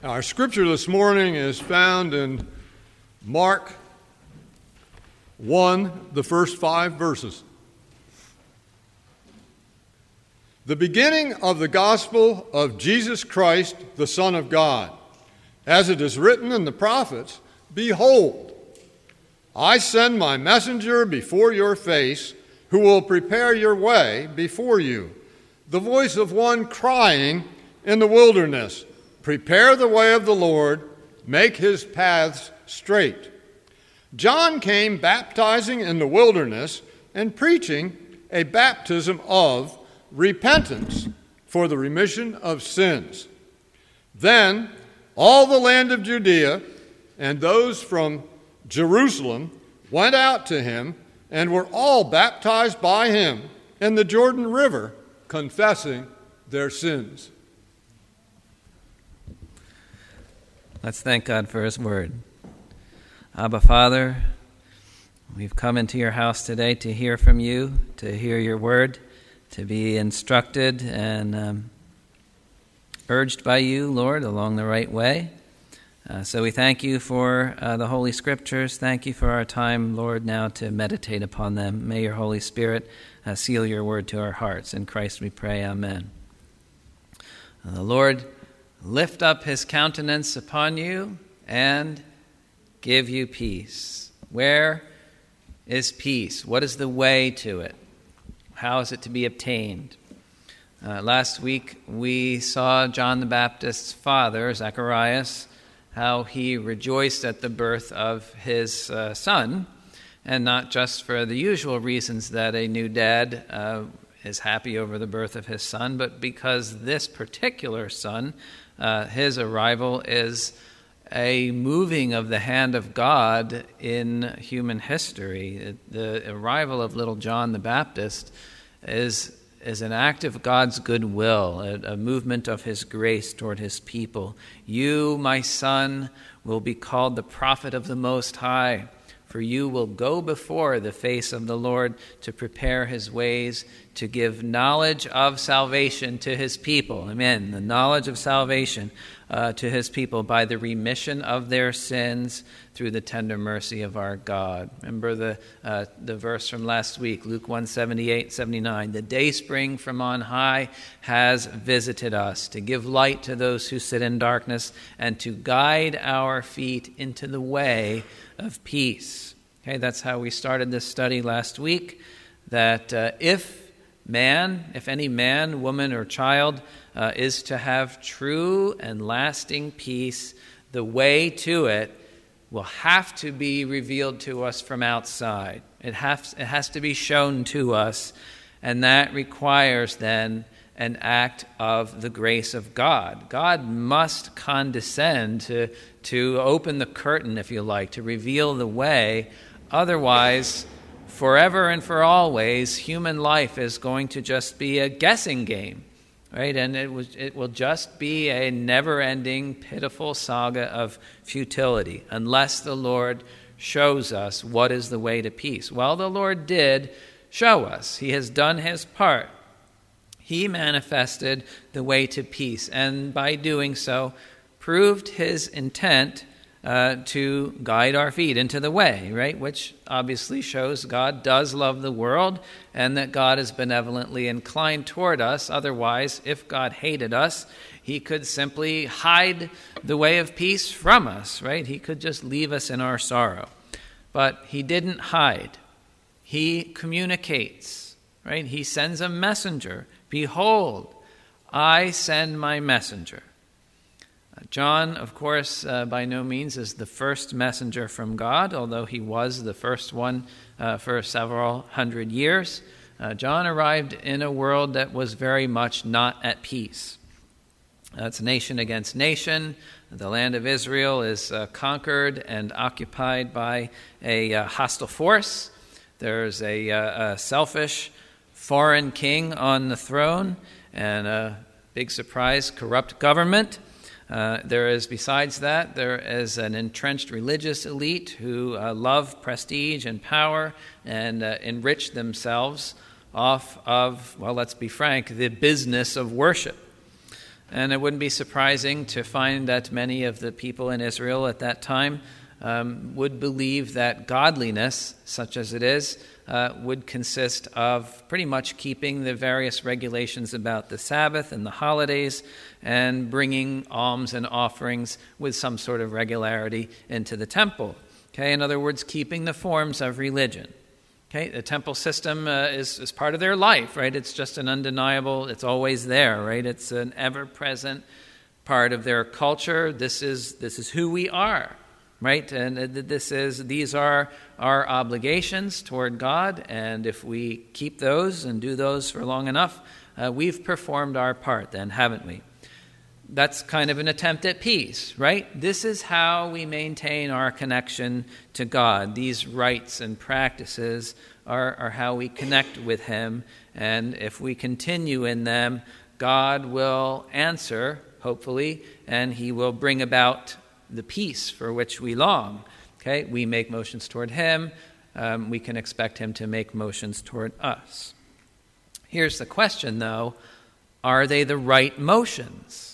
Our scripture this morning is found in Mark 1, the first 5 verses. The beginning of the gospel of Jesus Christ, the Son of God. As it is written in the prophets, "Behold, I send my messenger before your face, who will prepare your way before you. The voice of one crying in the wilderness, prepare the way of the Lord, make his paths straight." John came baptizing in the wilderness and preaching a baptism of repentance for the remission of sins. Then all the land of Judea and those from Jerusalem went out to him and were all baptized by him in the Jordan River, confessing their sins. Let's thank God for his word. Abba, Father, we've come into your house today to hear from you, to hear your word, to be instructed and urged by you, Lord, along the right way. So we thank you for the Holy Scriptures. Thank you for our time, Lord, now to meditate upon them. May your Holy Spirit seal your word to our hearts. In Christ we pray, amen. The Lord lift up his countenance upon you and give you peace. Where is peace? What is the way to it? How is it to be obtained? Last week we saw John the Baptist's father, Zacharias, how he rejoiced at the birth of his son, and not just for the usual reasons that a new dad is happy over the birth of his son, but because this particular son, his arrival is a moving of the hand of God in human history. The arrival of little John the Baptist is an act of God's goodwill, a movement of his grace toward his people. You, my son, will be called the prophet of the Most High, for you will go before the face of the Lord to prepare his ways, to give knowledge of salvation to his people. Amen. The knowledge of salvation to his people by the remission of their sins through the tender mercy of our God. Remember the verse from last week, Luke 1:78-79. The dayspring from on high has visited us to give light to those who sit in darkness and to guide our feet into the way of peace. Okay, that's how we started this study last week, that if any man, woman, or child is to have true and lasting peace, the way to it will have to be revealed to us from outside. It has to be shown to us, and that requires then an act of the grace of God. God must condescend to open the curtain, if you like, to reveal the way. Otherwise, forever and for always, human life is going to just be a guessing game, right? And it will just be a never-ending, pitiful saga of futility unless the Lord shows us what is the way to peace. Well, the Lord did show us. He has done his part. He manifested the way to peace, and by doing so, proved his intent to guide our feet into the way, right? Which obviously shows God does love the world and that God is benevolently inclined toward us. Otherwise, if God hated us, he could simply hide the way of peace from us, right? He could just leave us in our sorrow. But he didn't hide. He communicates, right? He sends a messenger. Behold, I send my messenger. John, of course, by no means is the first messenger from God, although he was the first one for several hundred years. John arrived in a world that was very much not at peace. It's nation against nation. The land of Israel is conquered and occupied by a hostile force. There's a selfish foreign king on the throne and a big surprise, corrupt government. Besides that, there is an entrenched religious elite who love prestige and power and enrich themselves off of, well, let's be frank, the business of worship. And it wouldn't be surprising to find that many of the people in Israel at that time would believe that godliness, such as it is, would consist of pretty much keeping the various regulations about the Sabbath and the holidays and bringing alms and offerings with some sort of regularity into the temple. Okay, in other words, keeping the forms of religion. Okay, the temple system is part of their life, right? It's just an undeniable, it's always there, right? It's an ever-present part of their culture. This is who we are, right? And these are our obligations toward God, and if we keep those and do those for long enough, we've performed our part then, haven't we? That's kind of an attempt at peace, right? This is how we maintain our connection to God. These rites and practices are how we connect with Him, and if we continue in them, God will answer, hopefully, and He will bring about the peace for which we long. Okay, we make motions toward Him. We can expect Him to make motions toward us. Here's the question, though. Are they the right motions?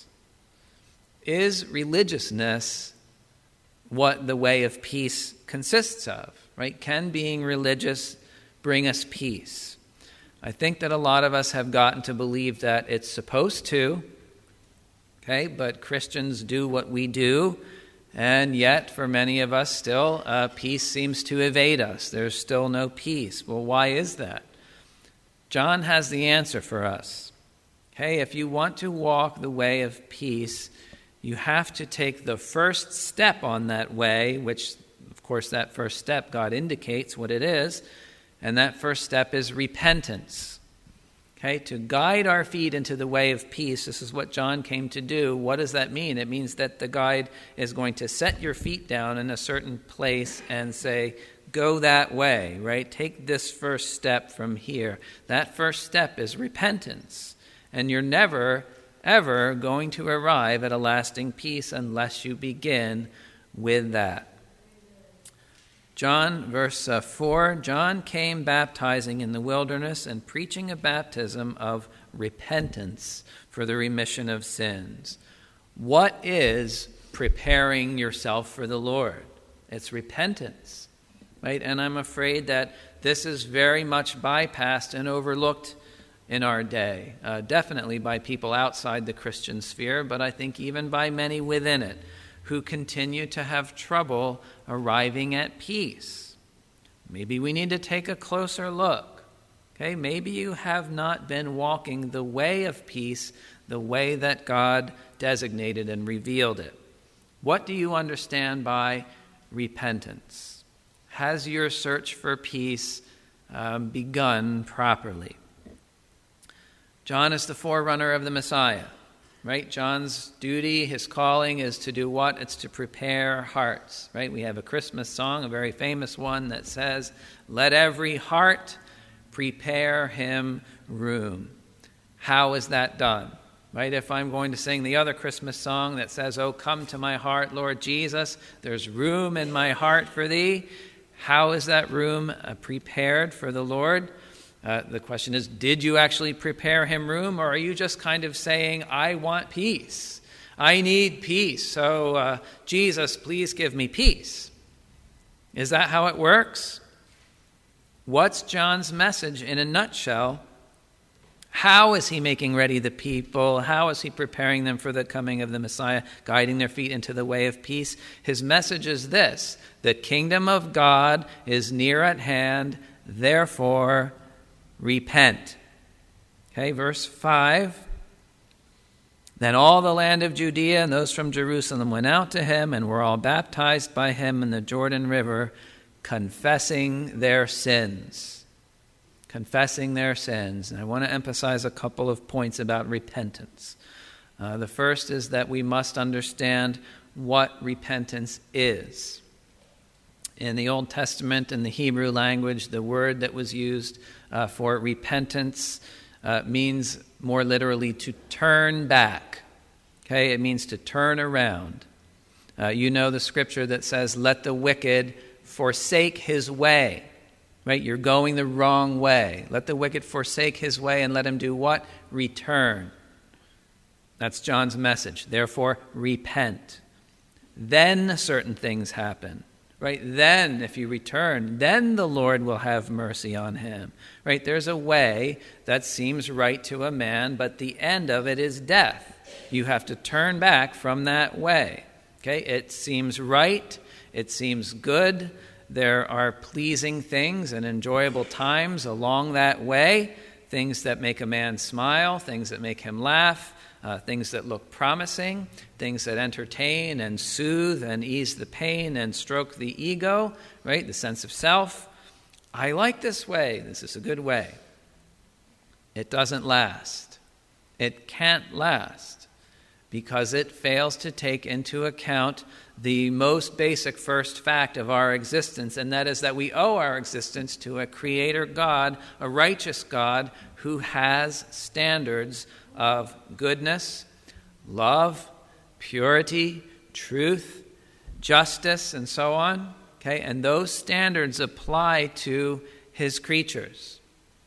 Is religiousness what the way of peace consists of? Right? Can being religious bring us peace? I think that a lot of us have gotten to believe that it's supposed to. Okay, but Christians do what we do, and yet for many of us still, peace seems to evade us. There's still no peace. Well, why is that? John has the answer for us. Okay, if you want to walk the way of peace, you have to take the first step on that way, which, of course, that first step, God indicates what it is, and that first step is repentance. Okay, to guide our feet into the way of peace, this is what John came to do. What does that mean? It means that the guide is going to set your feet down in a certain place and say, go that way, right? Take this first step from here. That first step is repentance, and you're never ever going to arrive at a lasting peace unless you begin with that. John, verse 4, John came baptizing in the wilderness and preaching a baptism of repentance for the remission of sins. What is preparing yourself for the Lord? It's repentance, right? And I'm afraid that this is very much bypassed and overlooked in our day, definitely by people outside the Christian sphere, but I think even by many within it, who continue to have trouble arriving at peace. Maybe we need to take a closer look. Okay, maybe you have not been walking the way of peace, the way that God designated and revealed it. What do you understand by repentance? Has your search for peace begun properly? John is the forerunner of the Messiah, right? John's duty, his calling is to do what? It's to prepare hearts, right? We have a Christmas song, a very famous one that says, "Let every heart prepare him room." How is that done? Right? If I'm going to sing the other Christmas song that says, "Oh, come to my heart, Lord Jesus, there's room in my heart for thee." How is that room prepared for the Lord? The question is, did you actually prepare him room, or are you just kind of saying, I want peace, I need peace, so Jesus, please give me peace? Is that how it works? What's John's message in a nutshell? How is he making ready the people? How is he preparing them for the coming of the Messiah, guiding their feet into the way of peace? His message is this: the kingdom of God is near at hand, therefore repent. Okay, verse 5. Then all the land of Judea and those from Jerusalem went out to him and were all baptized by him in the Jordan River, confessing their sins. Confessing their sins. And I want to emphasize a couple of points about repentance. The first is that we must understand what repentance is. In the Old Testament, in the Hebrew language, the word that was used for repentance means more literally to turn back. Okay, it means to turn around. You know the scripture that says, "Let the wicked forsake his way." Right? You're going the wrong way. Let the wicked forsake his way and let him do what? Return. That's John's message. Therefore, repent. Then certain things happen. Right? Then, if you return, then the Lord will have mercy on him. Right? There's a way that seems right to a man, but the end of it is death. You have to turn back from that way. Okay? It seems right. It seems good. There are pleasing things and enjoyable times along that way. Things that make a man smile, things that make him laugh, things that look promising, things that entertain and soothe and ease the pain and stroke the ego, right? The sense of self. I like this way. This is a good way. It doesn't last. It can't last because it fails to take into account the most basic first fact of our existence, and that is that we owe our existence to a creator God, a righteous God who has standards of goodness, love, purity, truth, justice, and so on. Okay, and those standards apply to his creatures.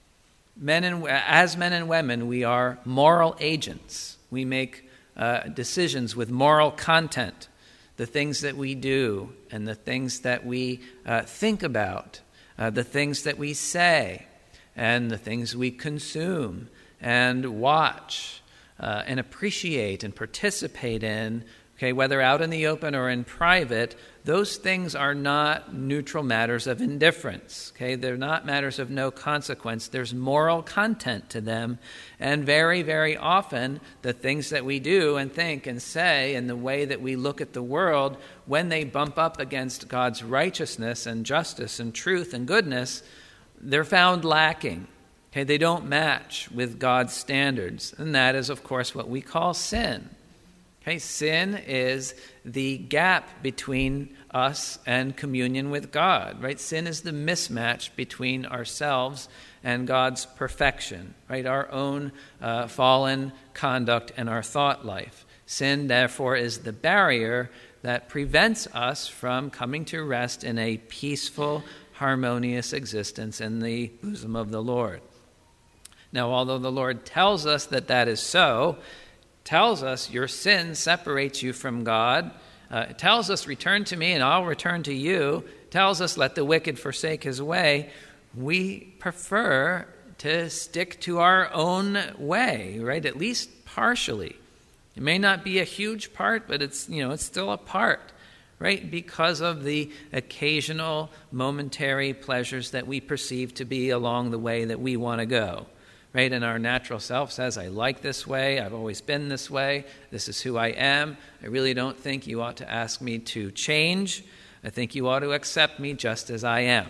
As men and women, we are moral agents. We make decisions with moral content. The things that we do and the things that we think about, the things that we say, and the things we consume and watch and appreciate and participate in, okay, whether out in the open or in private, those things are not neutral matters of indifference. Okay, they're not matters of no consequence. There's moral content to them, and very, very often the things that we do and think and say and the way that we look at the world, when they bump up against God's righteousness and justice and truth and goodness, they're found lacking. Okay, they don't match with God's standards, and that is, of course, what we call sin. Okay, sin is the gap between us and communion with God, right? Sin is the mismatch between ourselves and God's perfection, right? Our own fallen conduct and our thought life. Sin, therefore, is the barrier that prevents us from coming to rest in a peaceful, harmonious existence in the bosom of the Lord. Now, although the Lord tells us that that is so, tells us your sin separates you from God, it tells us return to me and I'll return to you, tells us let the wicked forsake his way, we prefer to stick to our own way, right? At least partially. It may not be a huge part, but it's still a part, right? Because of the occasional momentary pleasures that we perceive to be along the way that we want to go. Right? And our natural self says, I like this way, I've always been this way, this is who I am. I really don't think you ought to ask me to change. I think you ought to accept me just as I am.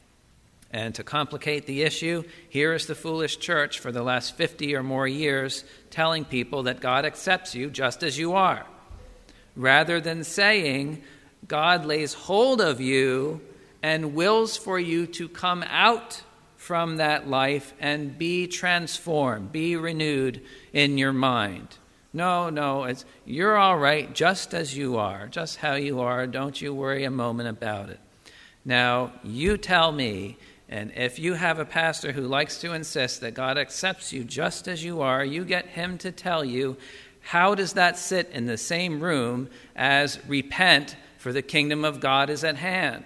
And to complicate the issue, here is the foolish church for the last 50 or more years telling people that God accepts you just as you are, rather than saying God lays hold of you and wills for you to come out from that life and be transformed, be renewed in your mind. No, you're all right just as you are, just how you are. Don't you worry a moment about it. Now, you tell me, and if you have a pastor who likes to insist that God accepts you just as you are, you get him to tell you, how does that sit in the same room as repent, for the kingdom of God is at hand?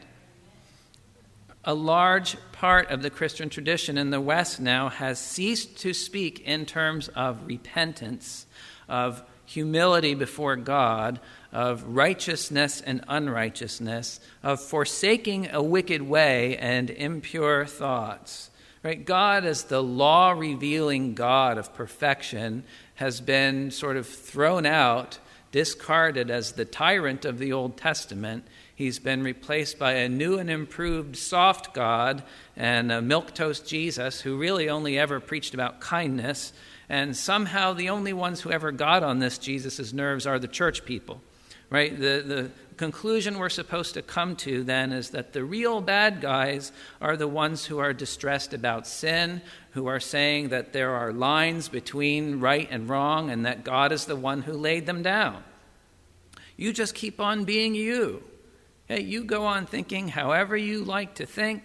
A large part of the Christian tradition in the West now has ceased to speak in terms of repentance, of humility before God, of righteousness and unrighteousness, of forsaking a wicked way and impure thoughts. Right? God, as the law-revealing God of perfection, has been sort of thrown out, discarded as the tyrant of the Old Testament. He's been replaced by a new and improved soft God and a milquetoast Jesus who really only ever preached about kindness. And somehow the only ones who ever got on this Jesus' nerves are the church people, right? The conclusion we're supposed to come to then is that the real bad guys are the ones who are distressed about sin, who are saying that there are lines between right and wrong and that God is the one who laid them down. You just keep on being you. Hey, you go on thinking however you like to think.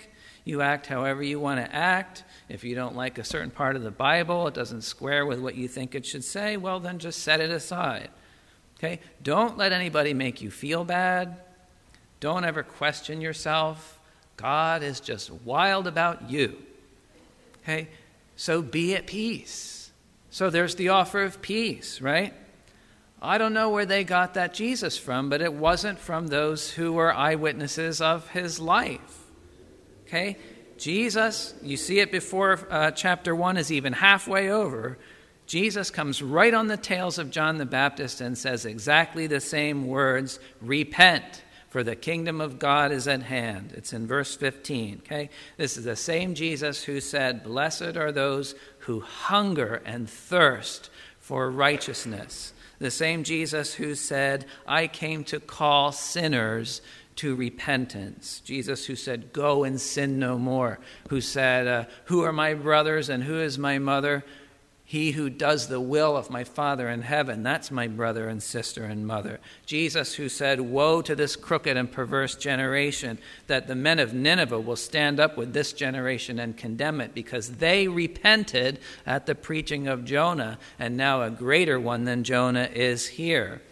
You act however you want to act. If you don't like a certain part of the Bible, it doesn't square with what you think it should say, well, then just set it aside. Okay? Don't let anybody make you feel bad. Don't ever question yourself. God is just wild about you. Okay? So be at peace. So there's the offer of peace, right? I don't know where they got that Jesus from, but it wasn't from those who were eyewitnesses of his life. Okay? Jesus, you see it before chapter 1 is even halfway over. Jesus comes right on the tails of John the Baptist and says exactly the same words, repent, for the kingdom of God is at hand. It's in verse 15, okay? This is the same Jesus who said, blessed are those who hunger and thirst for righteousness. The same Jesus who said, I came to call sinners to repentance. Jesus who said, go and sin no more. Who said, who are my brothers and who is my mother? He who does the will of my Father in heaven, that's my brother and sister and mother. Jesus who said, woe to this crooked and perverse generation, that the men of Nineveh will stand up with this generation and condemn it, because they repented at the preaching of Jonah, and now a greater one than Jonah is here.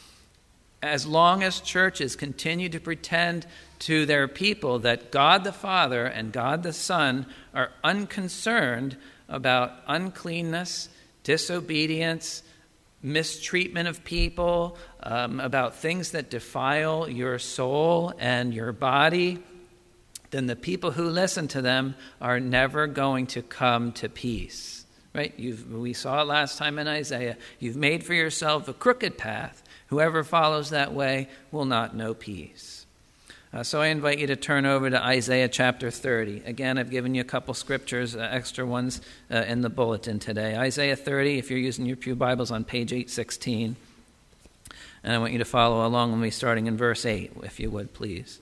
As long as churches continue to pretend to their people that God the Father and God the Son are unconcerned about uncleanness, disobedience, mistreatment of people, about things that defile your soul and your body, then the people who listen to them are never going to come to peace. Right? We saw it last time in Isaiah. You've made for yourself a crooked path. Whoever follows that way will not know peace. So I invite you to turn over to Isaiah chapter 30. Again, I've given you a couple scriptures, extra ones in the bulletin today. Isaiah 30, if you're using your Pew Bibles, on page 816. And I want you to follow along with me starting in verse 8, if you would, please.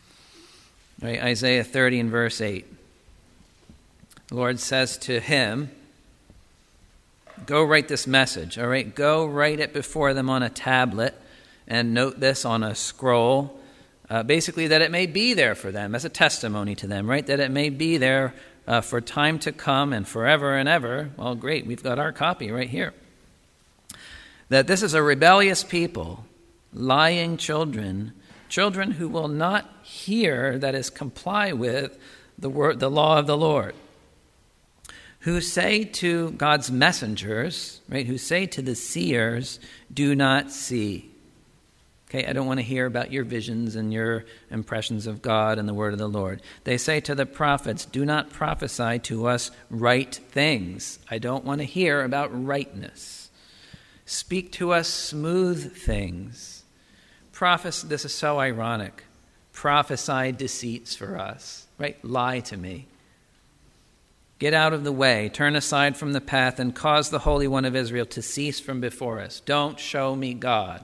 All right, Isaiah 30 and verse 8. The Lord says to him, go write this message, all right? Go write it before them on a tablet and note this on a scroll. Basically, that it may be there for them as a testimony to them, right? That it may be there for time to come and forever and ever. Well, great, we've got our copy right here. That this is a rebellious people, lying children, children who will not hear, that is, comply with the law of the Lord, who say to God's messengers, right? Who say to the seers, do not see. Okay, I don't want to hear about your visions and your impressions of God and the word of the Lord. They say to the prophets, do not prophesy to us right things. I don't want to hear about rightness. Speak to us smooth things. This is so ironic. Prophesy deceits for us, right? Lie to me. Get out of the way, turn aside from the path, and cause the Holy One of Israel to cease from before us. Don't show me God.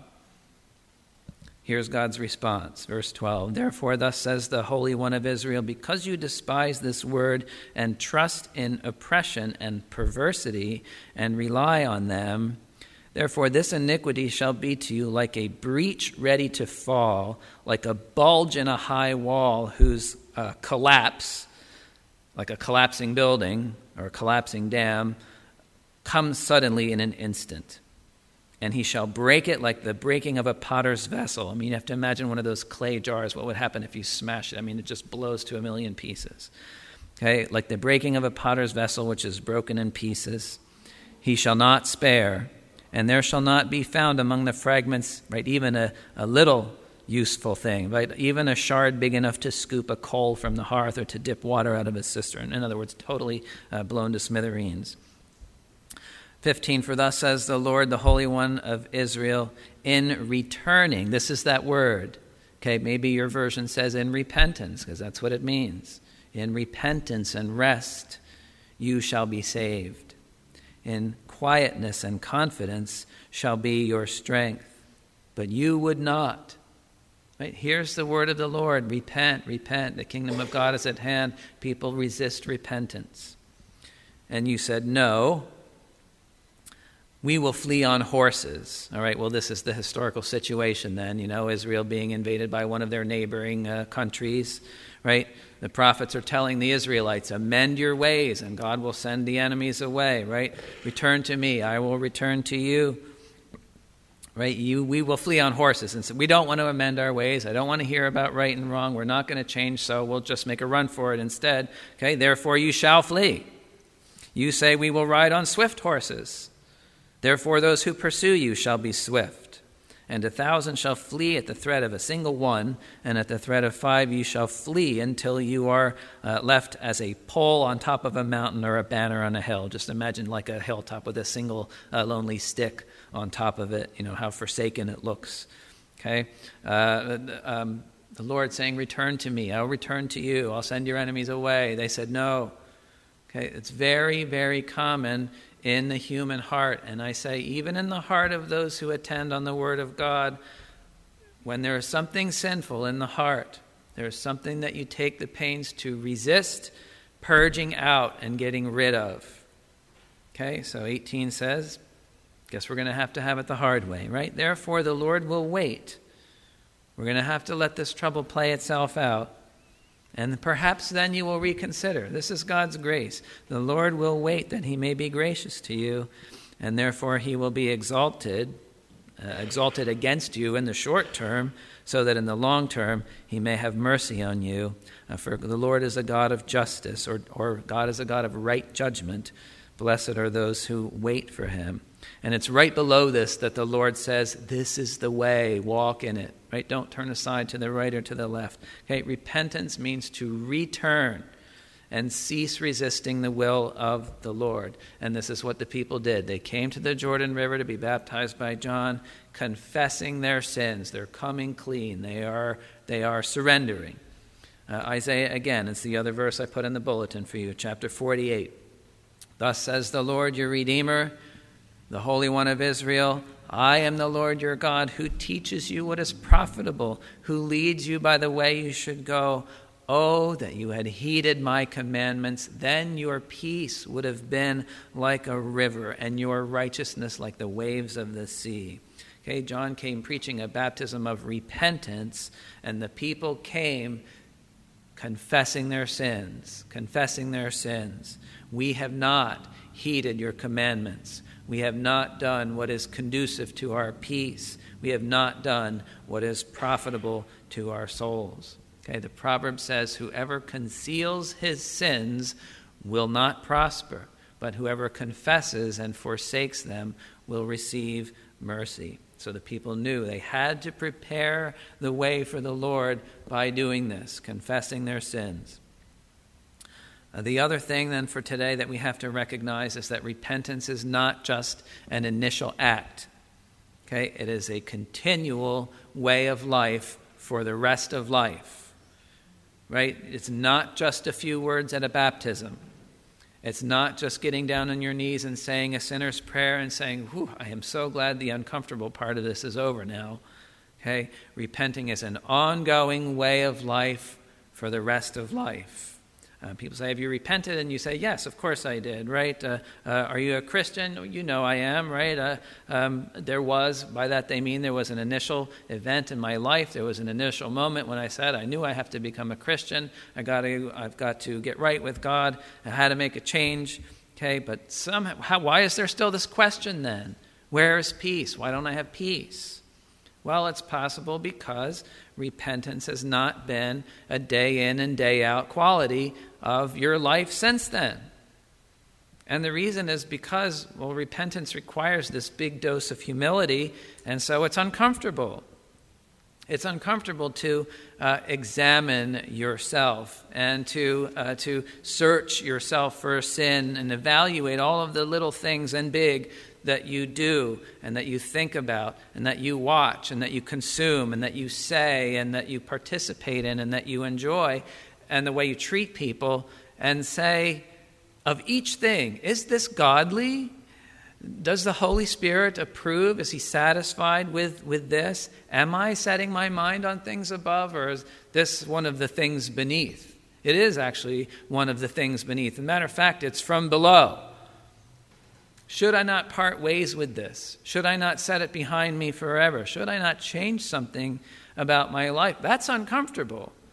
Here's God's response, verse 12. Therefore, thus says the Holy One of Israel, because you despise this word and trust in oppression and perversity and rely on them, therefore this iniquity shall be to you like a breach ready to fall, like a bulge in a high wall whose collapse, like a collapsing building or a collapsing dam, comes suddenly in an instant. And he shall break it like the breaking of a potter's vessel. I mean, you have to imagine one of those clay jars. What would happen if you smash it? I mean, it just blows to a million pieces. Okay, like the breaking of a potter's vessel, which is broken in pieces. He shall not spare, and there shall not be found among the fragments, right, even a little useful thing, right? Even a shard big enough to scoop a coal from the hearth or to dip water out of a cistern. In other words, totally blown to smithereens. 15, for thus says the Lord, the Holy One of Israel, in returning. This is that word. Okay, maybe your version says in repentance, because that's what it means. In repentance and rest, you shall be saved. In quietness and confidence shall be your strength. But you would not. Right? Here's the word of the Lord. Repent, repent. The kingdom of God is at hand. People resist repentance. And you said, no. We will flee on horses. All right, well, this is the historical situation then, Israel being invaded by one of their neighboring countries, right? The prophets are telling the Israelites, amend your ways and God will send the enemies away, right? Return to me, I will return to you, right? We will flee on horses. And so we don't want to amend our ways. I don't want to hear about right and wrong. We're not going to change, so we'll just make a run for it instead. Okay, therefore you shall flee. You say we will ride on swift horses. Therefore those who pursue you shall be swift. And 1,000 shall flee at the threat of a single one, and at the threat of 5 you shall flee until you are left as a pole on top of a mountain or a banner on a hill. Just imagine like a hilltop with a single lonely stick on top of it, how forsaken it looks. Okay? The Lord saying, return to me, I'll return to you, I'll send your enemies away. They said no. Okay? It's very, very common in the human heart, and I say even in the heart of those who attend on the Word of God, when there is something sinful in the heart, there is something that you take the pains to resist, purging out and getting rid of. Okay, so 18 says, guess we're going to have it the hard way, right? Therefore the Lord will wait. We're going to have to let this trouble play itself out. And perhaps then you will reconsider. This is God's grace. The Lord will wait that he may be gracious to you, and therefore he will be exalted against you in the short term, so that in the long term he may have mercy on you. For the Lord is a God of justice, or God is a God of right judgment. Blessed are those who wait for him. And it's right below this that the Lord says, this is the way, walk in it. Right? Don't turn aside to the right or to the left. Okay, repentance means to return and cease resisting the will of the Lord. And this is what the people did. They came to the Jordan River to be baptized by John, confessing their sins. They're coming clean. They are surrendering. Isaiah, again, it's the other verse I put in the bulletin for you, chapter 48. Thus says the Lord your Redeemer, the Holy One of Israel, I am the Lord your God, who teaches you what is profitable, who leads you by the way you should go. Oh, that you had heeded my commandments, then your peace would have been like a river, and your righteousness like the waves of the sea. Okay, John came preaching a baptism of repentance, and the people came confessing their sins. We have not heeded your commandments. We have not done what is conducive to our peace. We have not done what is profitable to our souls. Okay, the proverb says, whoever conceals his sins will not prosper, but whoever confesses and forsakes them will receive mercy. So the people knew they had to prepare the way for the Lord by doing this, confessing their sins. The other thing then for today that we have to recognize is that repentance is not just an initial act. Okay, it is a continual way of life for the rest of life. Right? It's not just a few words at a baptism. It's not just getting down on your knees and saying a sinner's prayer and saying, whew, I am so glad the uncomfortable part of this is over now. Okay? Repenting is an ongoing way of life for the rest of life. People say, have you repented? And you say, yes, of course I did, right? Are you a Christian? You know I am, right? There was, by that they mean there was an initial event in my life. There was an initial moment when I said, I knew I have to become a Christian. I've got to get right with God. I had to make a change. Okay, but somehow, why is there still this question then? Where is peace? Why don't I have peace? Well, it's possible because repentance has not been a day in and day out quality of your life since then. And the reason is because, repentance requires this big dose of humility, and so it's uncomfortable. It's uncomfortable to examine yourself and to search yourself for sin and evaluate all of the little things and big that you do and that you think about and that you watch and that you consume and that you say and that you participate in and that you enjoy, and the way you treat people, and say, of each thing, is this godly? Does the Holy Spirit approve? Is he satisfied with this? Am I setting my mind on things above, or is this one of the things beneath? It is actually one of the things beneath. As a matter of fact, it's from below. Should I not part ways with this? Should I not set it behind me forever? Should I not change something about my life? That's uncomfortable.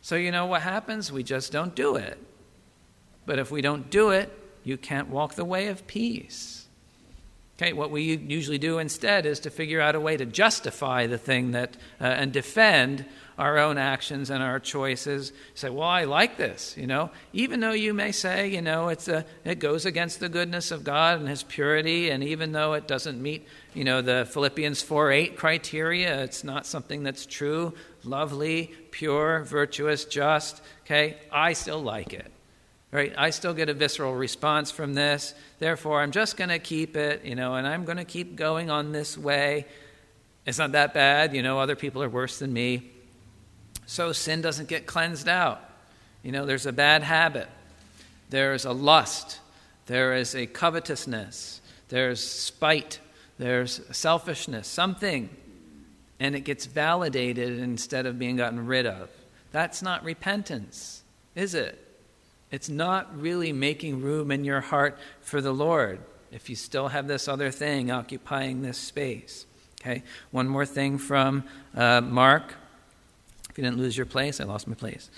So you know what happens? We just don't do it. But if we don't do it, you can't walk the way of peace. Okay, what we usually do instead is to figure out a way to justify the thing that and defend our own actions and our choices. Say, well, I like this, even though you may say, it goes against the goodness of God and his purity, and even though it doesn't meet, the Philippians 4:8 criteria, it's not something that's true, lovely, pure, virtuous, just, okay, I still like it. Right? I still get a visceral response from this. Therefore, I'm just going to keep it, and I'm going to keep going on this way. It's not that bad. Other people are worse than me. So sin doesn't get cleansed out. There's a bad habit. There's a lust. There is a covetousness. There's spite. There's selfishness, something. And it gets validated instead of being gotten rid of. That's not repentance, is it? It's not really making room in your heart for the Lord if you still have this other thing occupying this space. Okay, one more thing from Mark. If you didn't lose your place, I lost my place.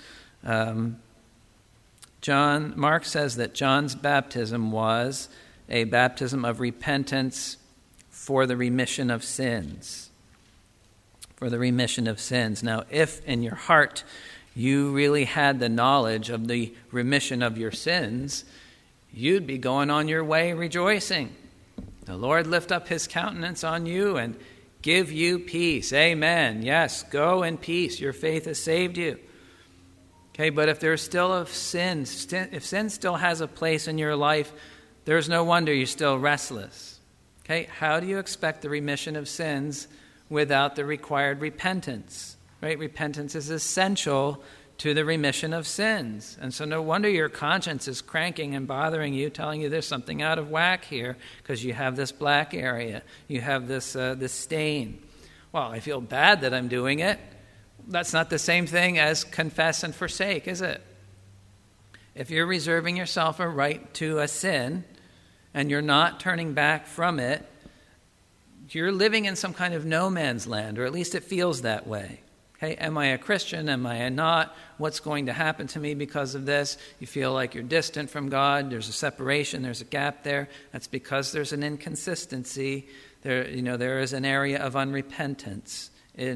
Mark says that John's baptism was a baptism of repentance for the remission of sins. For the remission of sins. Now, if in your heart you really had the knowledge of the remission of your sins, you'd be going on your way rejoicing. The Lord lift up his countenance on you and give you peace. Amen. Yes, go in peace. Your faith has saved you. Okay, but if there's still if sin still has a place in your life, there's no wonder you're still restless. Okay, how do you expect the remission of sins without the required repentance? Right? Repentance is essential to the remission of sins. And so no wonder your conscience is cranking and bothering you, telling you there's something out of whack here because you have this black area. You have this stain. Well, I feel bad that I'm doing it. That's not the same thing as confess and forsake, is it? If you're reserving yourself a right to a sin and you're not turning back from it, you're living in some kind of no man's land, or at least it feels that way. Okay, am I a Christian? Am I not? What's going to happen to me because of this? You feel like you're distant from God. There's a separation. There's a gap there. That's because there's an inconsistency. There is an area of unrepentance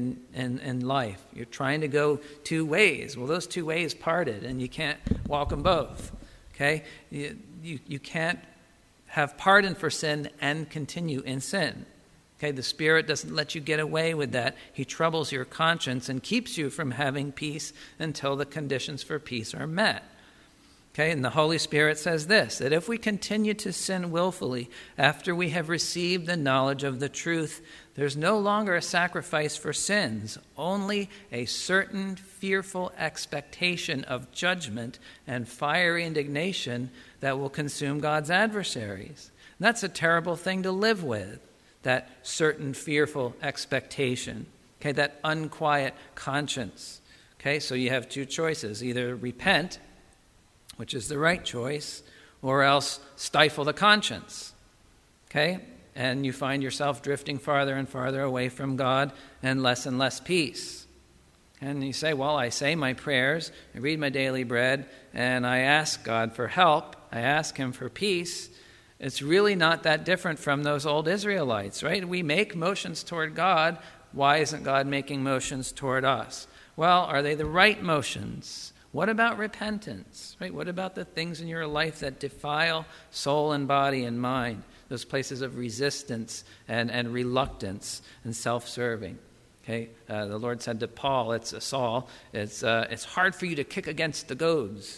in life. You're trying to go two ways. Well, those two ways parted, and you can't walk them both. Okay, you can't have pardon for sin and continue in sin. Okay, the Spirit doesn't let you get away with that. He troubles your conscience and keeps you from having peace until the conditions for peace are met. Okay, and the Holy Spirit says this, that if we continue to sin willfully after we have received the knowledge of the truth, there's no longer a sacrifice for sins, only a certain fearful expectation of judgment and fiery indignation that will consume God's adversaries. And that's a terrible thing to live with. That certain fearful expectation, okay, that unquiet conscience. Okay, so you have two choices, either repent, which is the right choice, or else stifle the conscience. Okay, and you find yourself drifting farther and farther away from God and less peace. And you say, well, I say my prayers, I read my daily bread, and I ask God for help, I ask him for peace. It's really not that different from those old Israelites, right? We make motions toward God. Why isn't God making motions toward us? Well, are they the right motions? What about repentance, right? What about the things in your life that defile soul and body and mind? Those places of resistance and reluctance and self-serving. Okay, the Lord said to Saul, it's hard for you to kick against the goads.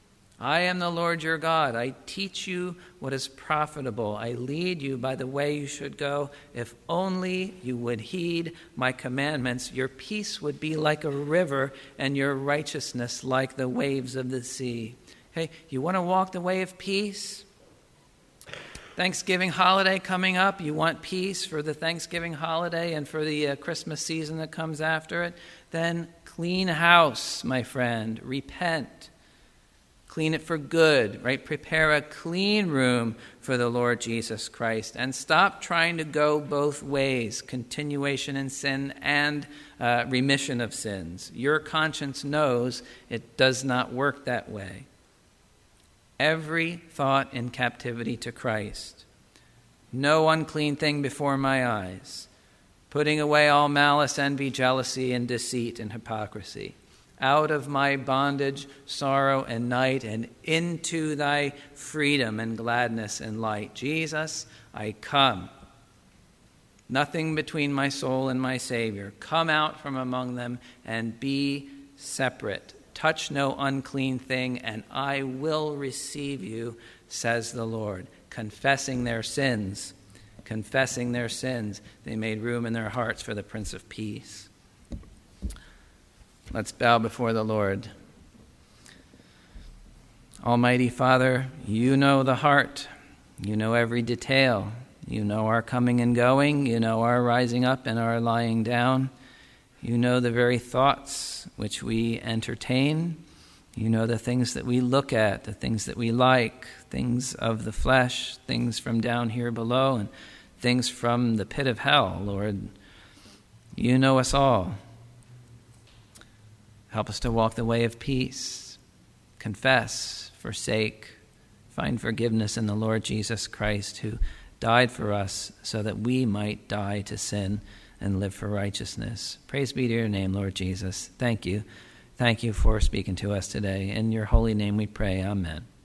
I am the Lord your God. I teach you what is profitable. I lead you by the way you should go. If only you would heed my commandments, your peace would be like a river and your righteousness like the waves of the sea. Hey, you want to walk the way of peace? Thanksgiving holiday coming up. You want peace for the Thanksgiving holiday and for the Christmas season that comes after it? Then clean house, my friend. Repent. Clean it for good, right? Prepare a clean room for the Lord Jesus Christ. And stop trying to go both ways, continuation in sin and remission of sins. Your conscience knows it does not work that way. Every thought in captivity to Christ. No unclean thing before my eyes. Putting away all malice, envy, jealousy, and deceit and hypocrisy. Out of my bondage, sorrow, and night, and into thy freedom and gladness and light. Jesus, I come. Nothing between my soul and my Savior. Come out from among them and be separate. Touch no unclean thing, and I will receive you, says the Lord. Confessing their sins, they made room in their hearts for the Prince of Peace. Let's bow before the Lord. Almighty Father, you know the heart. You know every detail. You know our coming and going. You know our rising up and our lying down. You know the very thoughts which we entertain. You know the things that we look at, the things that we like, things of the flesh, things from down here below, and things from the pit of hell, Lord. You know us all. Help us to walk the way of peace, confess, forsake, find forgiveness in the Lord Jesus Christ, who died for us so that we might die to sin and live for righteousness. Praise be to your name, Lord Jesus. Thank you. Thank you for speaking to us today. In your holy name we pray. Amen.